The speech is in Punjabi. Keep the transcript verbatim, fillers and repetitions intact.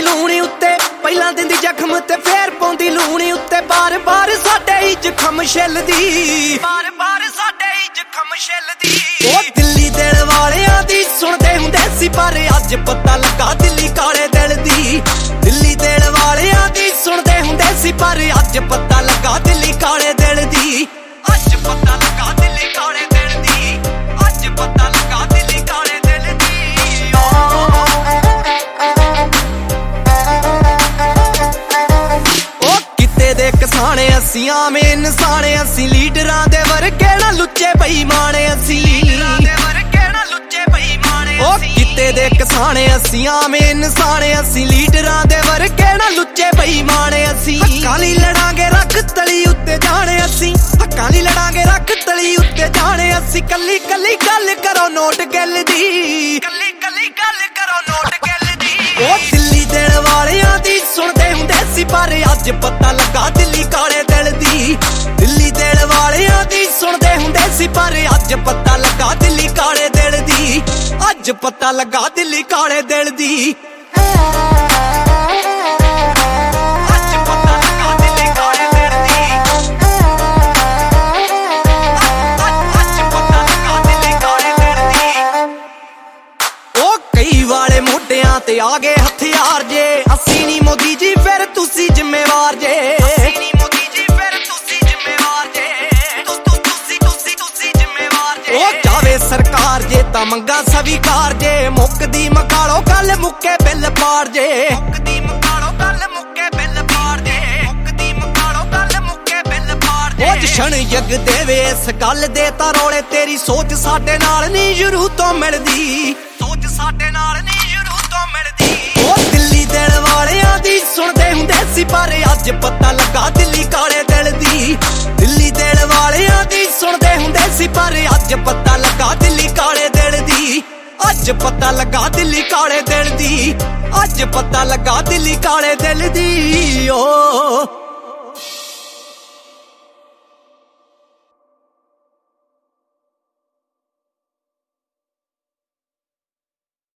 ਲੂਣੀ ਉੱਤੇ ਪਹਿਲਾਂ ਦਿੰਦੀ ਜ਼ਖਮ ਤੇ ਫੇਰ ਪਾਉਂਦੀ ਲੂਣੀ ਉੱਤੇ ਬਾਰ ਬਾਰ ਸਾਡੇ ਹੀ ਜ਼ਖਮ ਛਿੱਲਦੀ ਬਾਰ ਬਾਰ ਸਾਡੇ ਹੀ ਜ਼ਖਮ ਛਿੱਲਦੀ ਉਹ ਦਿੱਲੀ ਦਿਲ ਵਾਲਿਆਂ ਦੀ ਸੁਣਦੇ ਹੁੰਦੇ ਸੀ ਪਰ ਅੱਜ ਪਤਾ ਲੱਗਾ ਦਿੱਲੀ ਕਾਲੇ ਦਿਲ ਦੀ ਦਿੱਲੀ ਦਿਲ ਵਾਲਿਆਂ ਦੀ ਸੁਣਦੇ ਹੁੰਦੇ ਸੀ ਪਰ ਅੱਜ ਪਤਾ ਲੱਗਾ ਦਿੱਲੀ ਕਾਲੇ ਦਿਲ ਦੀ ਅੱਜ ਪਤਾ ਲੱਗਾ ਦਿੱਲੀ ਕਾਲੇ ਦਿਲ ਦੀ ਅੱਜ ਪਤਾ ਲੱਗਾ ਦਿੱਲੀ ਕਾਲੇ ਦਿਲ ਦੀ ਉਹ ਕਿਤੇ ਦੇ ਕਿਸਾਨੇ ਅਸੀਂ ਆਵੇਂ ਇਨਸਾਨ ਅਸੀਂ ਲੀਡਰਾਂ ਦੇ ਵਰਗੇ ਨਾ ਲੁੱਚੇ ਬੇਈਮਾਨ ਅਸੀਂ ਲੀਡਰਾਂ ਦੇ ਵਰਗੇ ਨਾ ਲੁੱਚੇ ਬੇਈਮਾਨ ਉਹ ਕਿਤੇ ਦੇ ਕਿਸਾਨੇ ਅਸੀਂ ਆਵੇਂ ਇਨਸਾਨ ਅਸੀਂ ਲੀਡਰਾਂ ਦੇ ਵਰਗੇ ਨਾ ਲੁੱਚੇ ਬੇਈਮਾਨ ਅਸੀਂ ਹੱਕਾਂ ਲਈ ਲੜਾਂਗੇ ਰੱਖ ਤਲੀ ਉੱਤੇ ਜਾਣੇ ਅਸੀਂ ਹੱਕਾਂ ਲਈ ਲੜਾਂਗੇ ਰੱਖ ਤਲੀ ਉੱਤੇ ਜਾਣੇ ਅਸੀਂ ਕੱਲੀ ਕੱਲੀ ਗੱਲ ਕਰੋ ਨੋਟ ਗੱਲ ਦੀ ਕੱਲੀ ਕੱਲੀ ਗੱਲ ਕਰੋ ਨੋਟ ਗੱਲ ਦੀ ਉਹ ਦਿੱਲੀ ਦਿਲ ਵਾਲਿਆਂ ਦੀ ਸੁਣਦੇ ਹੁੰਦੇ ਸੀ ਪਰ ਅੱਜ ਪਤਾ ਲੱਗਾ ਦਿੱਲੀ ਕਾਲੇ ਦਿਲ ਦੀ ਦਿੱਲੀ ਦਿਲ ਵਾਲਿਆਂ ਦੀ ਸੁਣਦੇ ਹੁੰਦੇ ਸੀ ਪਰ ਅੱਜ ਪਤਾ ਲੱਗਾ ਦਿੱਲੀ ਕਾਲੇ ਦਿਲ ਦੀ ਅੱਜ ਪਤਾ ਲੱਗਾ ਦਿੱਲੀ ਕਾਲੇ ਦਿਲ ਦੀ ਵਾਲੇ ਮੋਢਿਆਂ ਤੇ ਆ ਗਏ ਹਥਿਆਰ ਜੇ ਅਸੀਂ ਨੀ ਮੋਦੀ ਜੀ ਫਿਰ ਤੁਸੀਂ ਜ਼ਿੰਮੇਵਾਰ ਜੇ ਅਸੀਂ ਨੀ ਮੋਦੀ ਜੀ ਫਿਰ ਤੁਸੀਂ ਜ਼ਿੰਮੇਵਾਰ ਜੇ ਤੁਸੀਂ ਤੁਸੀਂ ਤੁਸੀਂ ਜ਼ਿੰਮੇਵਾਰ ਜੇ ਉਹ ਚਾਵੇ ਸਰਕਾਰ ਜੇ ਤਾਂ ਮੰਗਾ ਸਵੀਕਾਰ ਜੇ ਮੁੱਕਦੀ ਮਕਾਲੋ ਗੱਲ ਮੁੱਕੇ ਬਿੱਲ ਪਾੜ ਜੇ ਮੁੱਕਦੀ ਮਕਾਲੋ ਗੱਲ ਮੁੱਕੇ ਬਿੱਲ ਪਾੜ ਜੇ ਮੁੱਕਦੀ ਮਕਾਲੋ ਗੱਲ ਮੁੱਕੇ ਬਿੱਲ ਪਾੜ ਜੇ ਉਹ ਜਸ਼ਨ ਯੱਗ ਦੇਵੇ ਇਸ ਗੱਲ ਦੇ ਤਾਂ ਰੋਲੇ ਤੇਰੀ ਸੋਚ ਸਾਡੇ ਨਾਲ ਨਹੀਂ ਸ਼ੁਰੂ ਤੋਂ ਮਿਲਦੀ ਸੋਚ ਸਾਡੇ ਨਾਲ ਨਹੀਂ ਸ਼ੁਰੂ ਤੋਂ ਮਿਲਦੀ ਉਹ ਦਿੱਲੀ ਦਿਲ ਵਾਲਿਆਂ ਦੀ ਸੁਣਦੇ ਹੁੰਦੇ ਸੀ ਪਰ ਅੱਜ ਪਤਾ ਲੱਗਾ ਦਿੱਲੀ ਕਾਲੇ ਦਿਲ ਦੀ ਦਿੱਲੀ ਦਿਲ ਵਾਲਿਆਂ ਦੀ ਸੁਣਦੇ ਹੁੰਦੇ ਸੀ ਪਰ ਅੱਜ ਪਤਾ ਲੱਗਾ ਦਿੱਲੀ ਕਾਲੇ ਦਿਲ ਦੀ ਅੱਜ ਪਤਾ ਲੱਗਾ ਦਿੱਲੀ ਕਾਲੇ ਦਿਲ ਦੀ ਅੱਜ ਪਤਾ ਲੱਗਾ ਦਿੱਲੀ ਕਾਲੇ ਦਿਲ ਦੀ ਓ